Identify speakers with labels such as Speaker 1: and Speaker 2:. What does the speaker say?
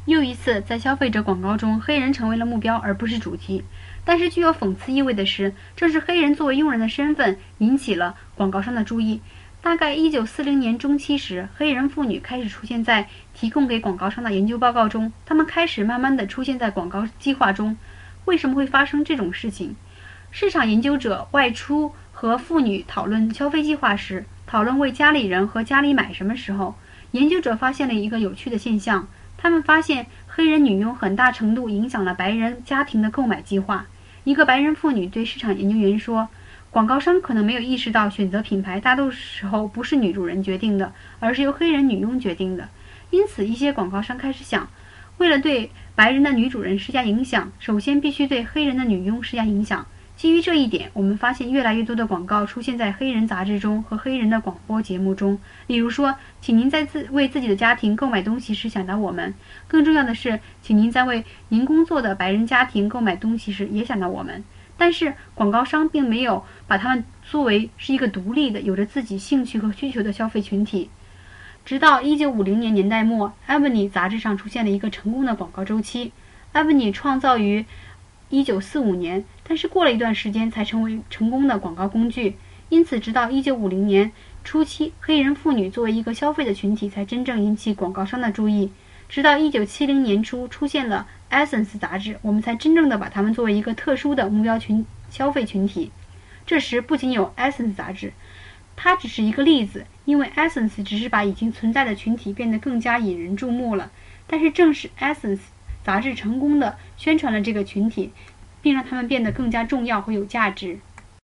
Speaker 1: 又一次，在消费者广告中，黑人成为了目标而不是主题。但是具有讽刺意味的是，正是黑人作为佣人的身份引起了广告商的注意。大概1940年中期时，黑人妇女开始出现在提供给广告商的研究报告中，她们开始慢慢地出现在广告计划中。为什么会发生这种事情？市场研究者外出和妇女讨论消费计划时，讨论为家里人和家里买什么时候，研究者发现了一个有趣的现象。他们发现黑人女佣很大程度影响了白人家庭的购买计划。一个白人妇女对市场研究员说，广告商可能没有意识到选择品牌大多时候不是女主人决定的，而是由黑人女佣决定的。因此一些广告商开始想，为了对白人的女主人施加影响，首先必须对黑人的女佣施加影响。基于这一点，我们发现越来越多的广告出现在黑人杂志中和黑人的广播节目中。例如说，请您在为自己的家庭购买东西时想到我们。更重要的是，请您在为您工作的白人家庭购买东西时也想到我们。但是广告商并没有把他们作为是一个独立的、有着自己兴趣和需求的消费群体。直到1950年代末， Ebony 杂志上出现了一个成功的广告周期。Ebony 创造于1945年，但是过了一段时间才成为成功的广告工具。因此直到1950年初期，黑人妇女作为一个消费的群体才真正引起广告商的注意。直到1970年初出现了 Essence 杂志，我们才真正的把它们作为一个特殊的目标消费群体。这时不仅有 Essence 杂志，它只是一个例子，因为 Essence 只是把已经存在的群体变得更加引人注目了。但是正是 Essence 杂志成功的宣传了这个群体，并让他们变得更加重要和有价值。